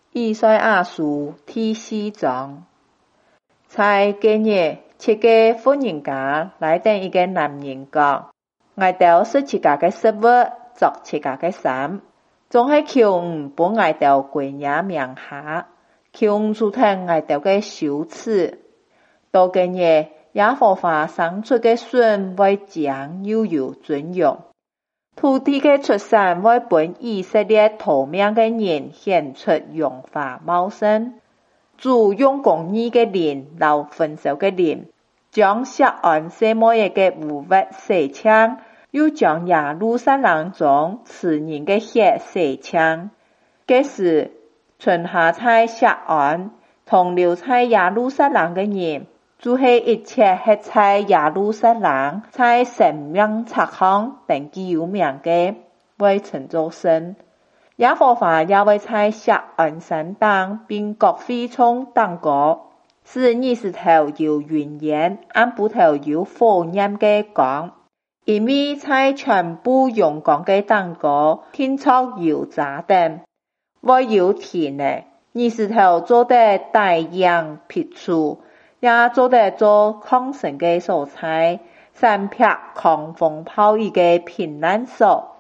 以赛亞書第4章，在今日7個婦人家來等一個男人講，我哋是自家嘅食物，作自家嘅衫，總係求幫我哋歸耶名下，求主聽我哋嘅羞恥。到今日，耶和華生出嘅孫為將又有尊榮，土地嘅出產為本以色列逃命嘅人顯出榮華茂盛。主用公義嘅靈，留焚燒嘅靈，將錫安聖母嘅污穢洗淨，又將耶路撒冷中慈人嘅血洗淨。這時，存下在錫安，同留在耶路撒冷嘅人，就是一切活在耶路撒冷，在生命冊上登記有名嘅，為稱作聖。耶和華也會在錫安山頂並各會眾等過，使二十頭有雲煙，暗部頭有火焰嘅光，因為在全部陽光嘅等過，天作油炸等，為有田呢，二十頭做得大洋僻處，也做得做抗生嘅蔬菜，三撇狂風暴雨嘅平安所。